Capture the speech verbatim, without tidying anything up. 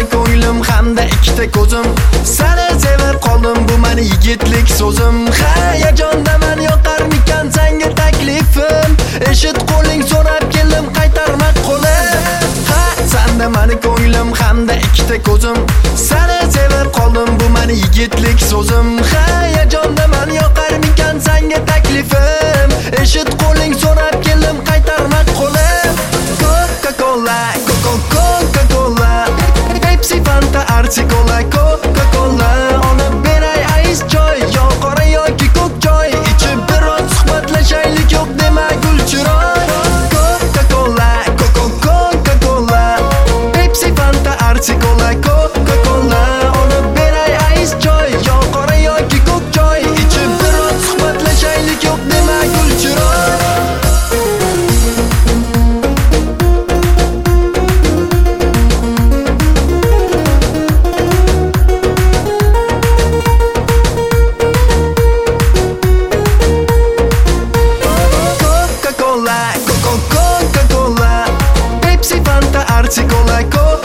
mani ko'nglim hamda ikkita ko'zim. Seni sevib qoldim, bu mani yigitlik so'zim. Hayajonda men yoqarmikan senga taklifim. Eshit qo'ling so'rab keldim, qaytarmak qo'lim. Ha, senda mani ko'nglim hamda ikkita ko'zim. Seni sevib qoldim, bu mani yigitlik so'zim. Hayajonda men yoqarmikan senga taklifim. Eshit qo'ling so'rab keldim, qaytarmak qo'lim. Coca-Cola, Coca-Cola, Pepsi, Fanta, Arsi, Cola, Coca-Cola. Olib beray ice choy, yo qora yoki ko'k choy. Ichib biroz suhbatlashaylik, yo'q dema gulchiroy. Coca-Cola, Coca-Cola, Pepsi, Fanta, Arsi, Cola, Coca-Cola. Olib beray ice choy, yo qora yoki ko'k choy. Ichib biroz suhbatlashaylik, yo'q dema gulchiroy. Coca-Cola, Pepsi, Fanta, Arsi, Cola, Coca-Cola.